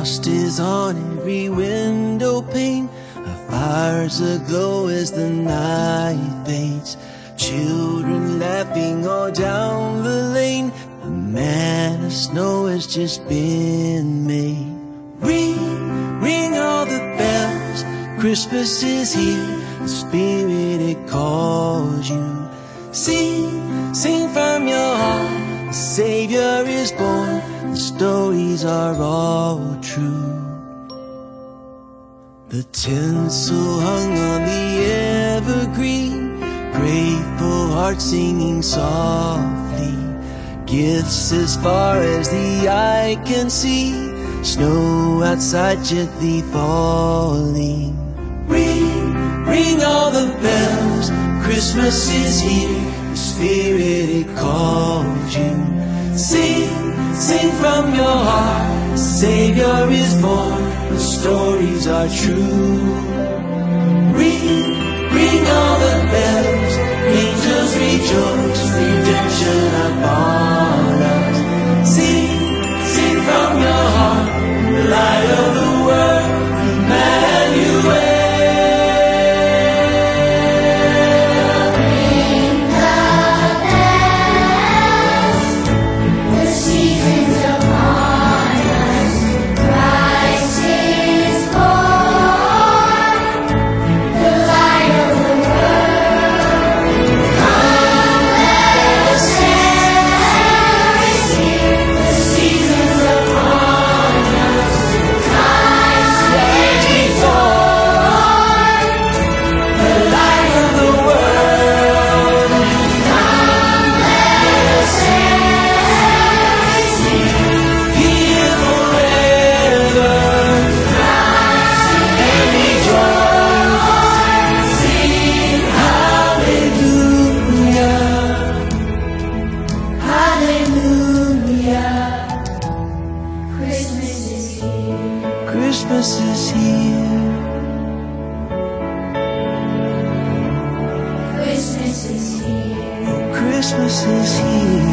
Frost is on every window pane. Our fires aglow as the night fades. Children laughing all down the lane. A man of snow has just been made. Ring, ring all the bells. Christmas is here. The Spirit, it calls you. Sing, sing from your heart. The Savior is born. The stories are all true. The tinsel hung on the evergreen. Grateful hearts singing softly. Gifts as far as the eye can see. Snow outside gently falling. Ring, ring all the bells. Christmas is here. The Spirit, it calls you. Sing, sing from your heart. The Savior is born. The stories are true. Ring, ring all the bells. Angels rejoice. Redemption upon us. Sing, sing from your heart. The light of the world, Emmanuel. Christmas is here. Christmas is here. Oh, Christmas is here.